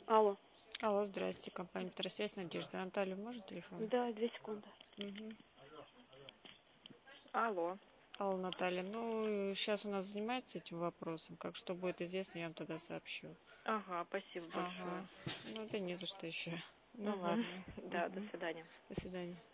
Алло. Алло, здрасте, компания Второсвязь, Надежда. Наталья, можно телефон? Да, 2 секунды. Угу. Алло. Алло, Наталья, ну, сейчас у нас занимается этим вопросом. Как что будет известно, я вам тогда сообщу. Ага, спасибо большое. Ага. Ну, да не за что еще. Ну, Угу. ладно. Да, Угу. до свидания. До свидания.